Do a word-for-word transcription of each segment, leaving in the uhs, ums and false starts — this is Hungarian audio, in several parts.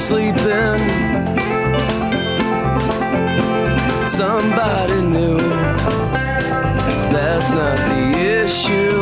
sleeping. Somebody new, that's not the issue.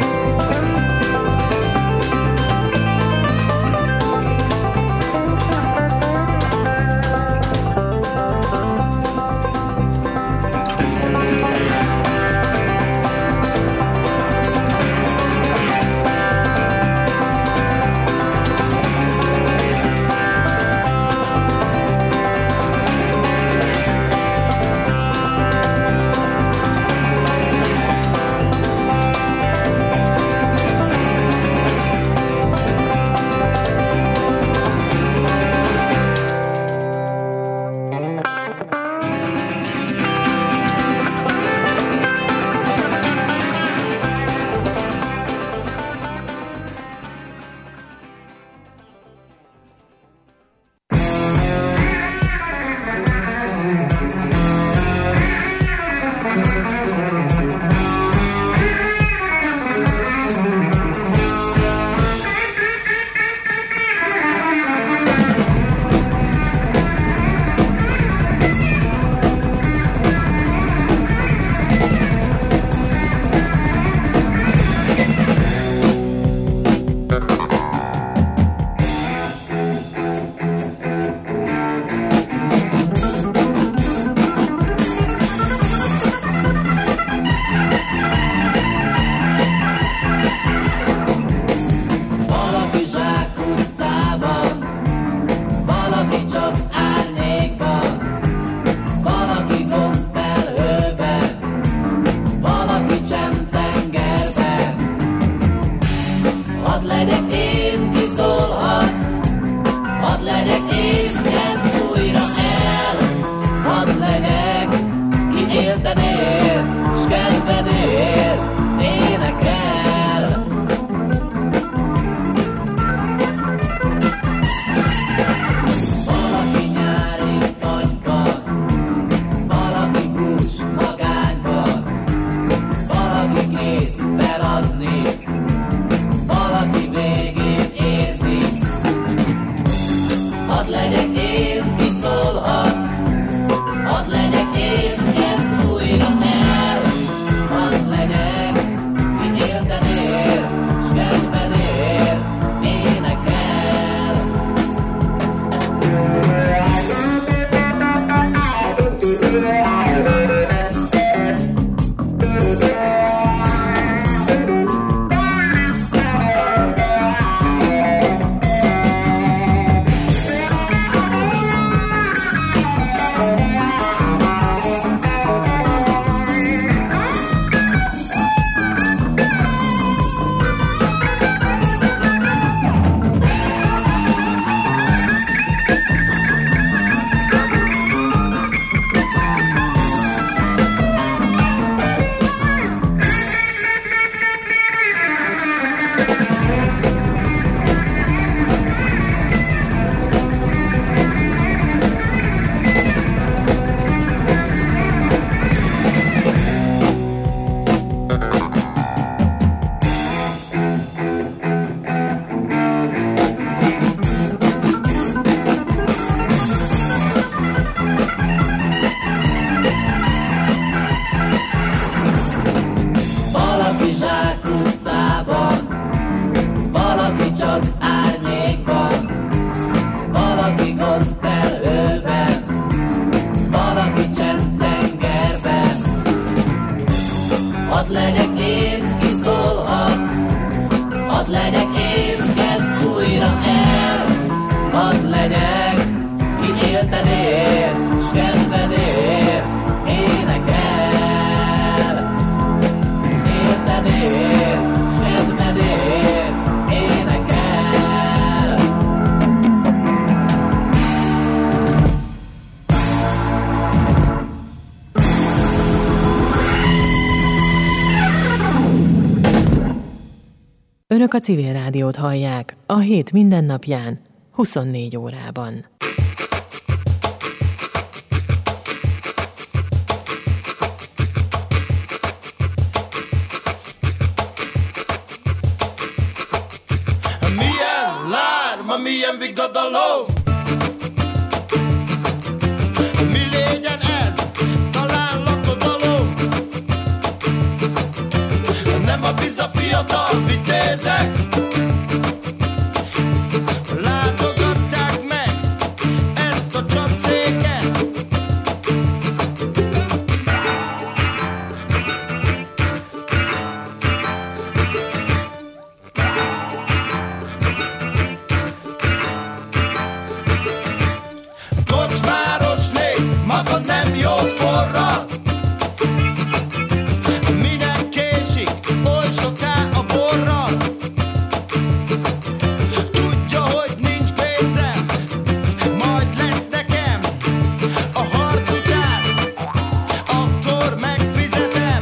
Önök a Civil Rádiót hallják a hét mindennapján, huszonnégy órában. Milyen lárma, milyen vigadalom, maga nem jót forral. Minek késik, oly soká a borral. Tudja, hogy nincs pénzem, majd lesz nekem a harc után, akkor megfizetem.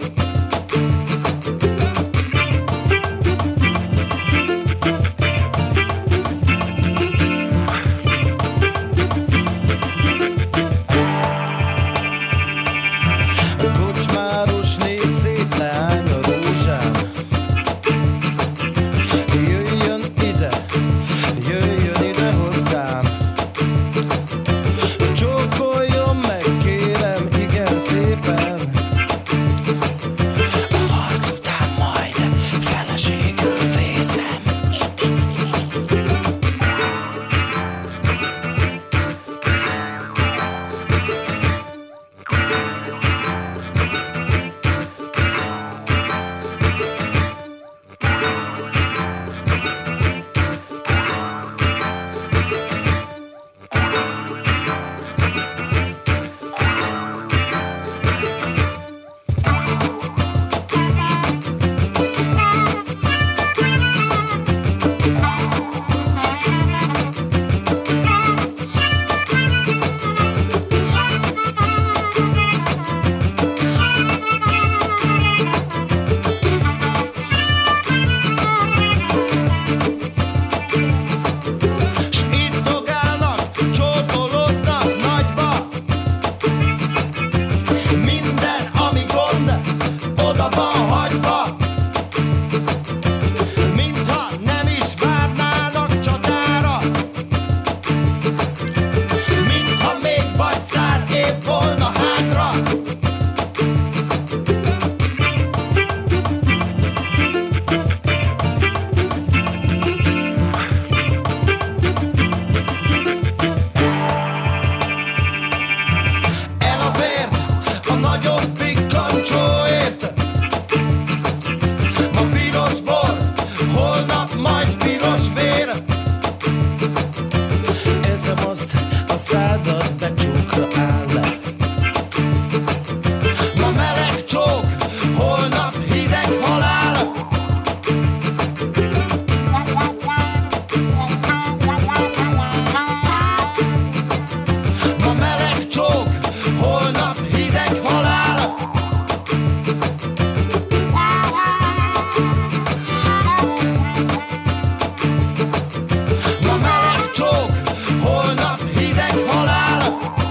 Kocsmárosné szép leány a rózsán. Jöjjön ide, jöjjön ide hozzám. Csókoljon meg, kérem, igen szépen. A harc után majd feleségül vészem. S itt dogálnak, csókolóznak nagyba. Minden, ami gond, oda van hagyva. Mintha nem is várnának csatára. Mintha még vagy száz év volna hátra. El azért, a nagyobbik kancsóért. Ma piros bor, holnap majd piros vér. Eszem azt, a szádat becsókra áll. Ma meleg csók, holnap hideg halál. Ma meleg csók, holnap hideg halál. Ma meleg csók, holnap hideg halál.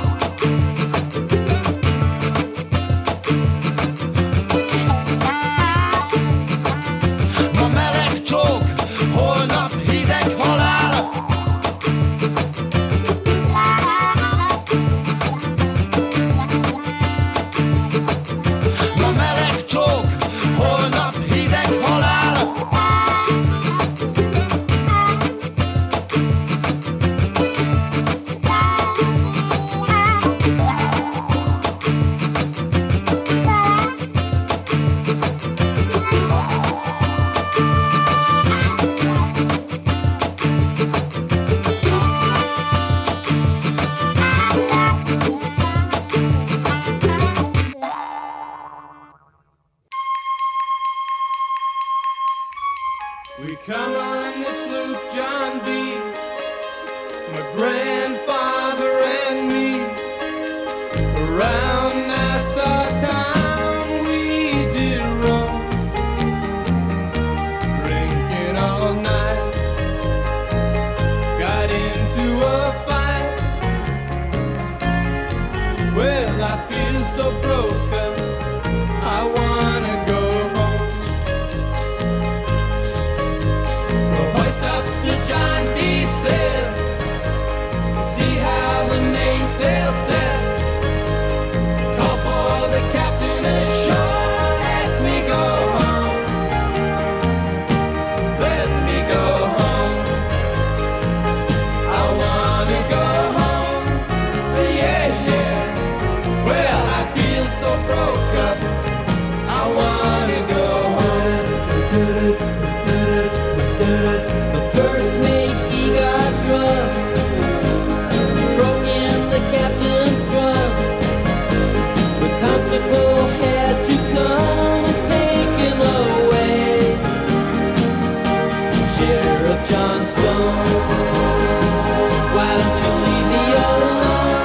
Why don't you leave me alone?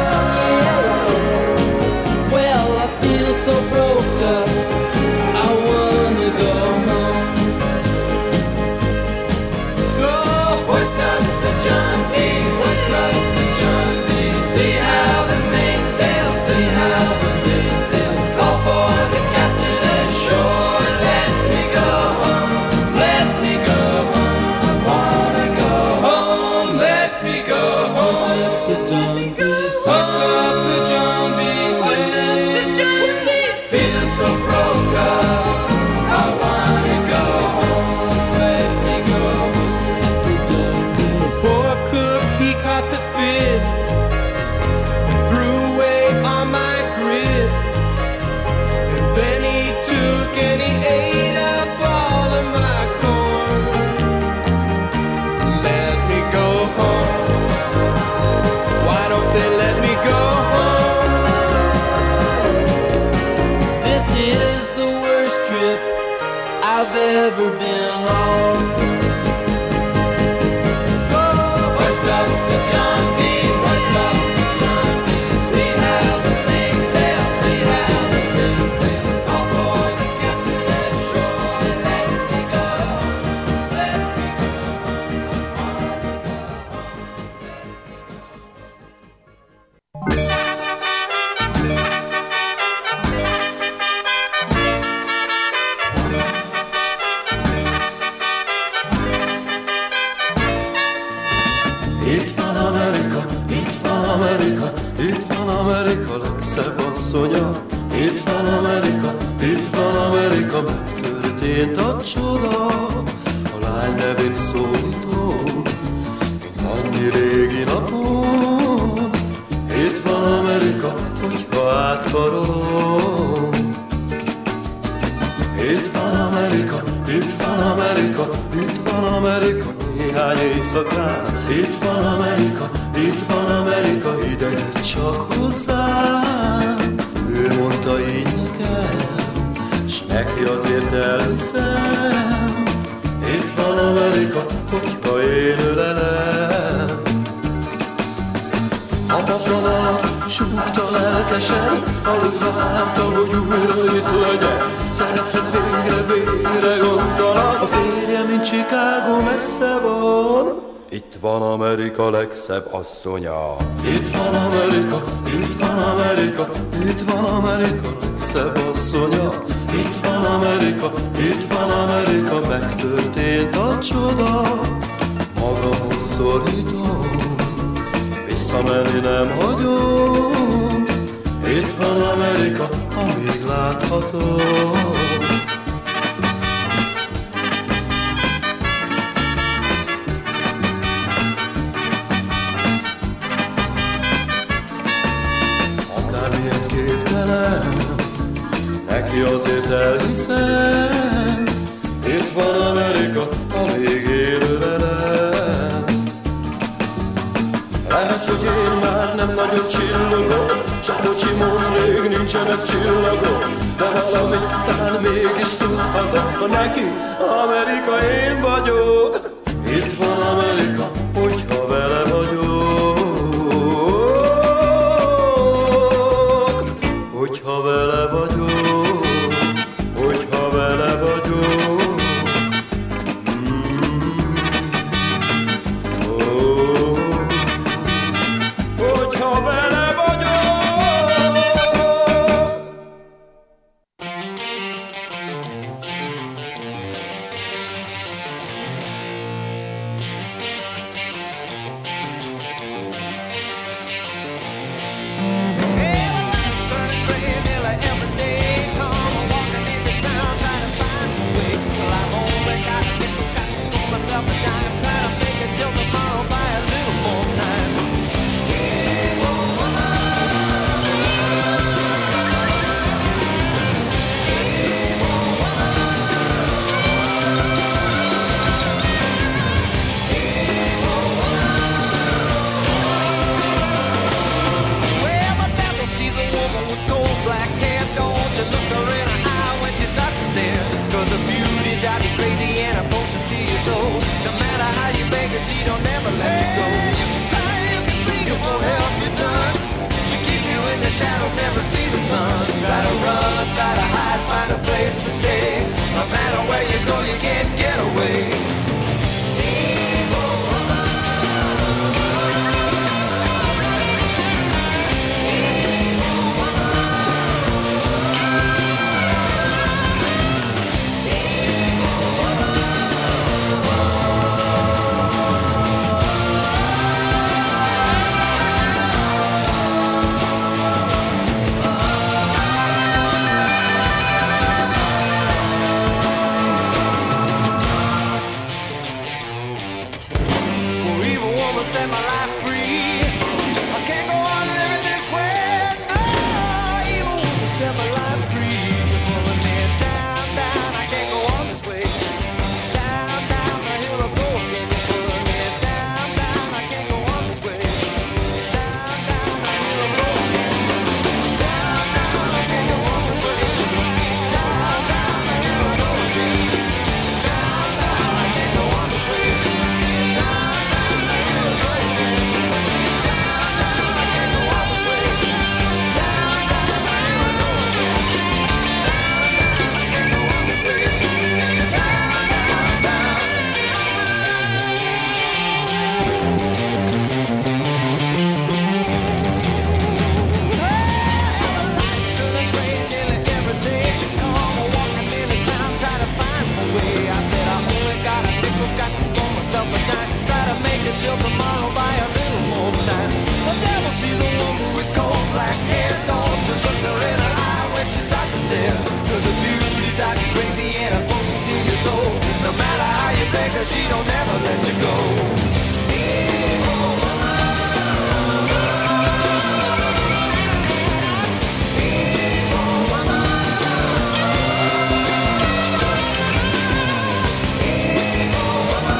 Yeah. Well, I feel so broke up, I wanna go home. So hoist up the John B, hoist up the John B. See how the mainsail, see how the mainsail. Call for the captain ashore. Let me go home, let me go home. I wanna go home, let me go home. Hoist up the John B, hoist up the John B. Feel so broke up, I wanna go home, let me go home. The poor cook, he caught the fit and threw away all my grit. And then he took and he ate up all of my corn. Let me go home. Why don't they let me go home? This is the worst trip I've ever been on. Hoist up the John B, hoist up the John B. See how the mainsail, see how the mainsail. Call for the captain ashore. Let me go, let me go. Itt van Amerika, itt van Amerika, itt van Amerika legszebb asszonya. Itt van Amerika, itt van Amerika, megtörtént a csoda. A lány nevét szólítom, mint annyi régi napon. Itt van Amerika, hogyha átkarolom. Itt van Amerika, itt van Amerika, itt van Amerika, néhány éjszakán. Itt van Amerika, itt van Amerika, ide csak hozzám. Ő mondta így nekem, s neki azért elhiszem. Itt van Amerika, hogyha én ölelem. A paplan alatt súgta lelkesen, alugra várta, hogy újra itt legyen. Szerethet végre, végre gondolat. A férje, mint Chicago messze van. Itt van Amerika legszebb asszonya. Itt van Amerika, itt van Amerika, itt van Amerika legszebb asszonya. Itt van Amerika, itt van Amerika, megtörtént a csoda. Magamhoz szorítom, visszamenni nem hagyom. Itt van Amerika, amíg láthatom. Akármilyen képtelen, neki azért elhiszem. Itt van Amerika, amíg élő velem. Lehet, hogy én már nem nagyon csillogok, csak bocsimon rég nincsenek csillagok. De valamit talán mégis tudhatok, ha neki Amerika én vagyok. Itt van Amerika, hogyha vele vagyok. Hogyha vele vagyok, hogyha vele vagyok. Mm. Oh. Hogyha vele vagyok. No matter where you go, you can't get away. Evil woman. Evil woman. Evil woman. Set my life free. I can't go on living this way. No, evil woman set my life free. You're pulling me down, down. I can't go on this way. Down, down, here I go again. You're pulling me down, down. I can't go on this way. Down, down, here I go again. Down, down, I can't go on this way. Down, down, here I go again. Down, down, I can't go on this way. Till tomorrow by a little more time. The devil sees a woman with cold black hair. Don't just look her in her eye when she starts to stare. Cause her beauty drives you crazy and her potions steal your soul. No matter how you beg her, she don't ever let you go. Evil woman. Evil woman. Evil woman.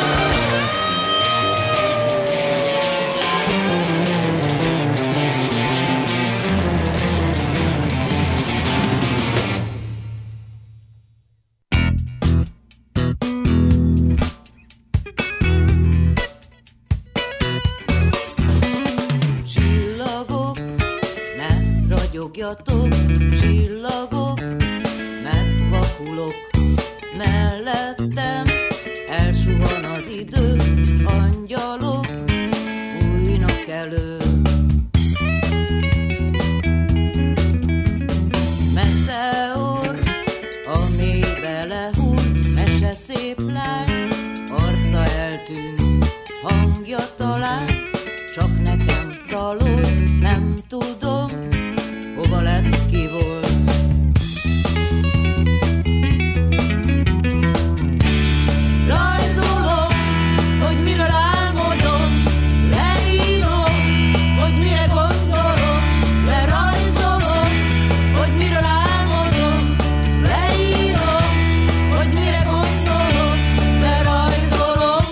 Csillagok, megvakulok mellettem, elsuhan az idő, angyalok bújnak elő. Meteor, a mélybe lehúlt, mese szép lány, arca eltűnt, hangja talán, csak nekem dalol, nem tudom, hova lett, ki volt. Rajzolom, hogy miről álmodom, leírom, hogy mire gondolok, lerajzolom, hogy miről álmodom, leírom, hogy mire gondolok, lerajzolom.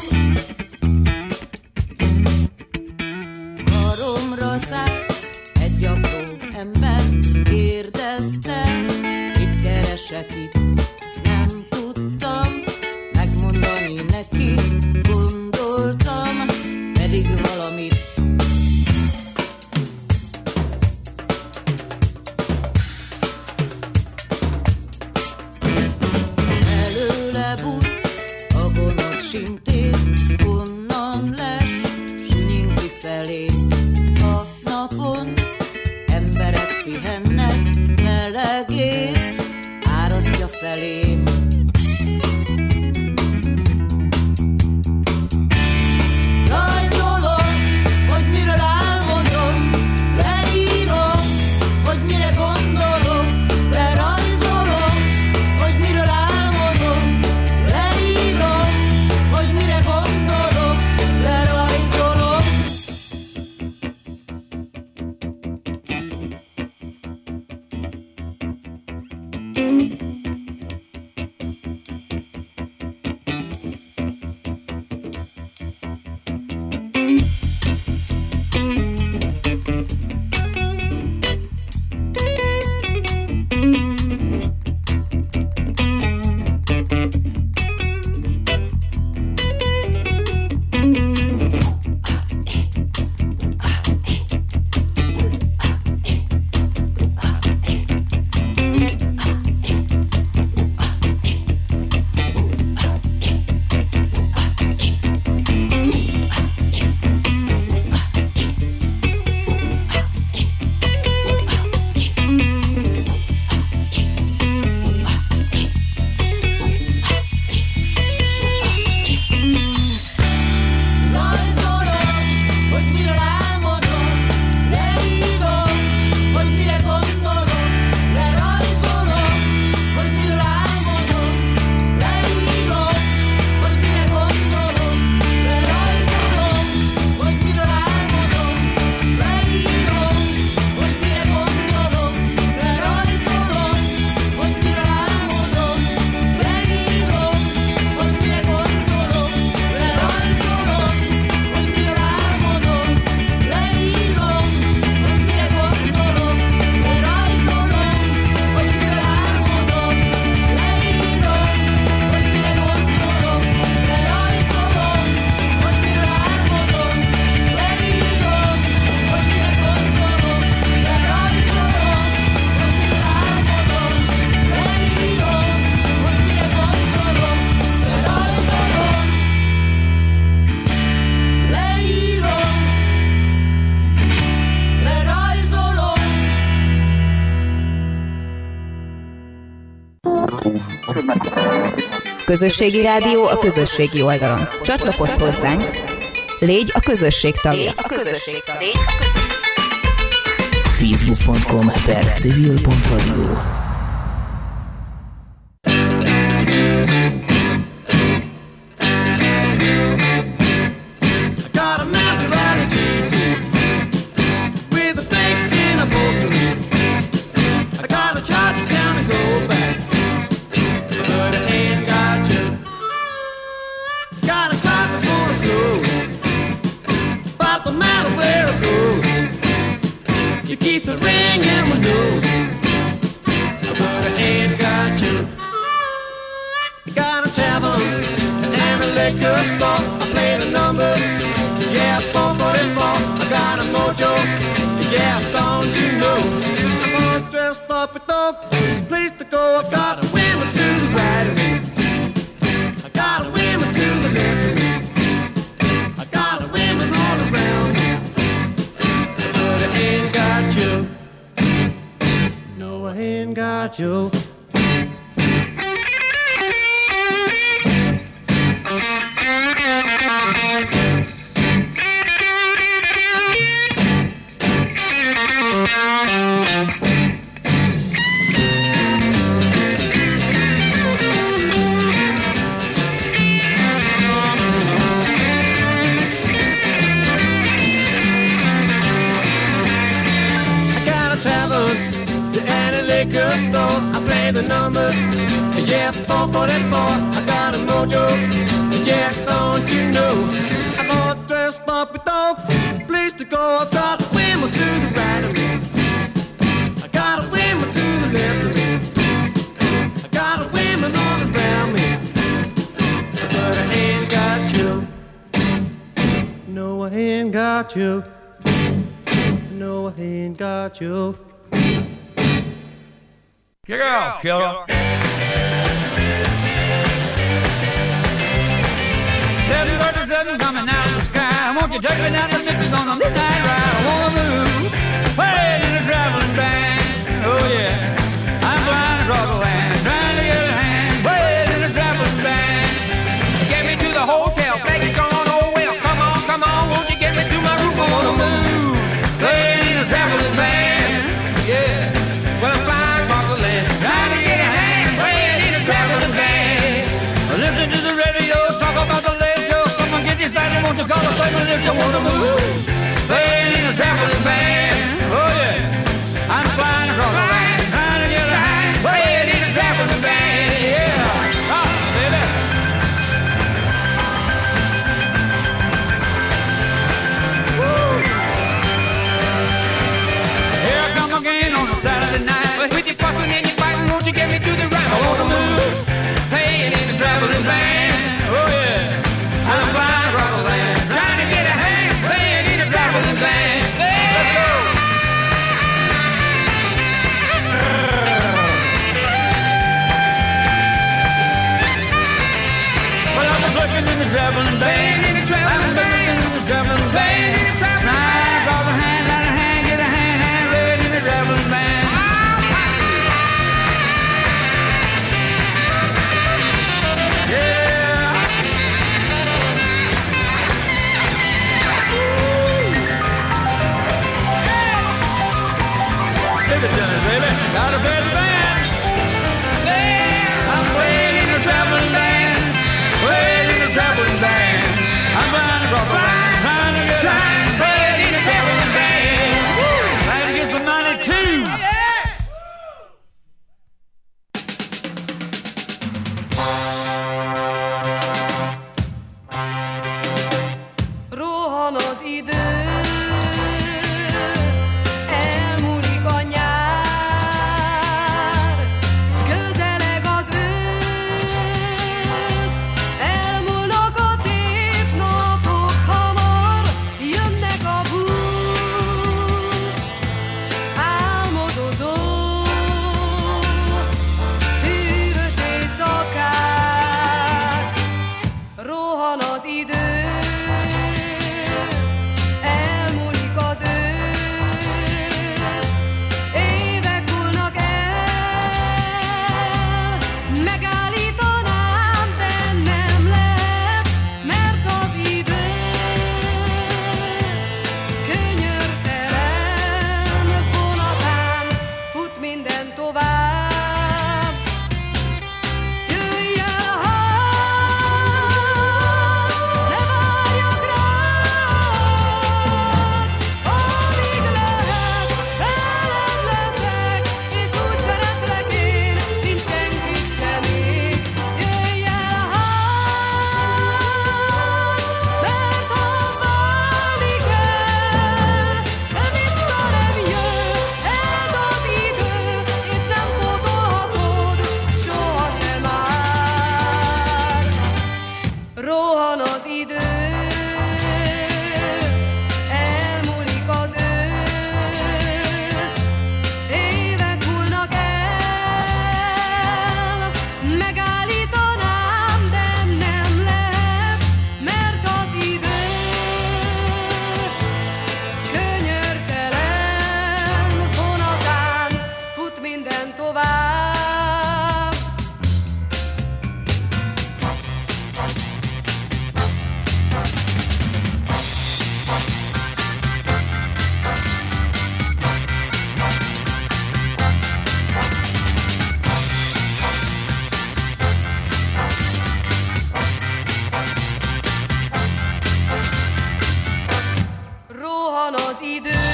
Karomra szállt egy apró ember, kérdezte, mit keresek itt. Nem tudtam megmondani neki, gondoltam, pedig valamit. Előle bújt a gonosz sintér, onnan les, sünyink kifelé. A napon emberek pihennek, melegét árasztja felém. Rajzolom, hogy miről álmodom, leírom, hogy mire gondolok, lerajzolom, hogy miről álmodom, leírom, hogy mire gondolok, lerajzolom. Közösségi rádió a közösségi oldalon. Csatlakozz hozzánk, légy a közösség tagja. Légy a közösség tagja. facebook pont com per civil pont radio. Kick out, killer. Seven thirty-seven coming out of the sky. Won't you take me down to Memphis on a midnight ride? I wanna move, way in a traveling band. Oh yeah, I'm flying across the land, trying to get a hand, way in a traveling band. Get me to the hotel, baby, gone, oh well. Come on, come on, won't you get me to my room? I wanna move, way in a traveling band. Yeah, well I'm flying across the land, trying to get a hand, way in a traveling band. Listen to the radio, talk about the late show. Come on, get decided, won't you call a play if you wanna move? Playing in a traveling band. Oh yeah, I'm flying across the land, trying to get a hand, playing in a traveling band. Yeah, oh baby. Woo. Here I come again on a Saturday night. Well, with your fussing and your fighting, won't you get me to the right? I wanna move, playing in a traveling band. Oh yeah, I'm flying across the land, trying to get a hand, playing in a traveling band. Let's go. Well, I'm looking in the traveling band, in the traveling band, in the traveling band. Flying across the hand, let a hand, get a hand, hand, red in the traveling band. Yeah. Give it to me, baby. Gotta play the band. Yeah. I'm playing in a traveling band. Playing in a traveling band. I'm flying across the land, trying to get a hand. Playing in a traveling band. Woo. Trying to get some money too. Rohan az idő, elmúlik a nyár, az idő.